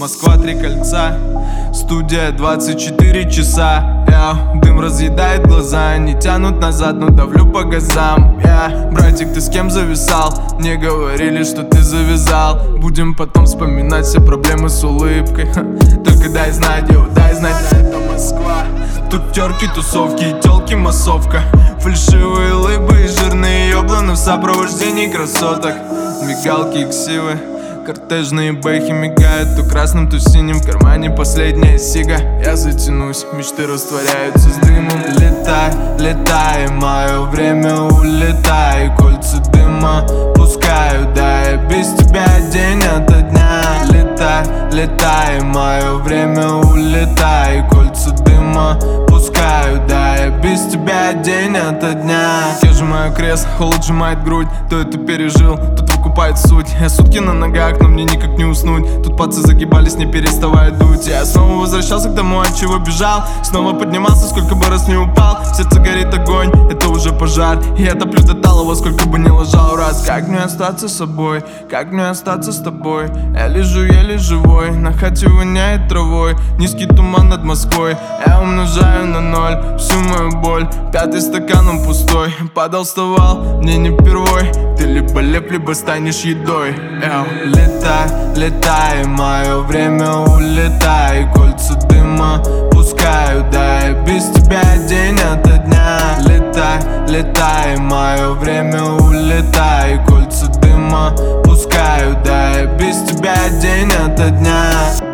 Москва, 3 кольца, студия 24 часа. Дым разъедает глаза, они тянут назад, но давлю по газам. Братик, ты с кем зависал? Мне говорили, что ты завязал. Будем потом вспоминать все проблемы с улыбкой. Только дай знать, дай знать, это Москва. Тут терки, тусовки и телки массовка. Фальшивые лыбы и жирные ёбланы в сопровождении красоток. Мигалки и ксивы, кортежные бэхи мигают то красным, то синим. В кармане последняя сига. Я затянусь, мечты растворяются с дымом. Летай, летай, мое время улетай. Кольца дыма пускаю, да я без тебя день ото дня. Летай, летай, мое время улетай. Кольца дыма пускаю, да я без тебя день ото дня. Я сжимаю крест, холод сжимает грудь. Кто это пережил, тот выкупает суть. Я сутки на ногах, но мне никак не уснуть. Тут пацы загибались, не переставая дуть. Я снова возвращался к тому, от чего бежал. Снова поднимался, сколько бы раз не упал. В сердце горит огонь, это уже пожар. И я топлю до талого, сколько бы не лажал раз. Как мне остаться собой, как мне остаться с тобой? Я лежу еле живой, на хате воняет травой. Низкий туман над Москвой, я умножаю на 0 всю мою боль. Пятый стакан он пустой, падал, вставал, мне не впервой. Ты либо леп, либо станешь едой. Летай, летай, мое время улетай. Кольца дыма пускаю, да я без тебя день ото дня. Летай, летай, мое время улетай. Кольца дыма пускаю, да я без тебя день ото дня.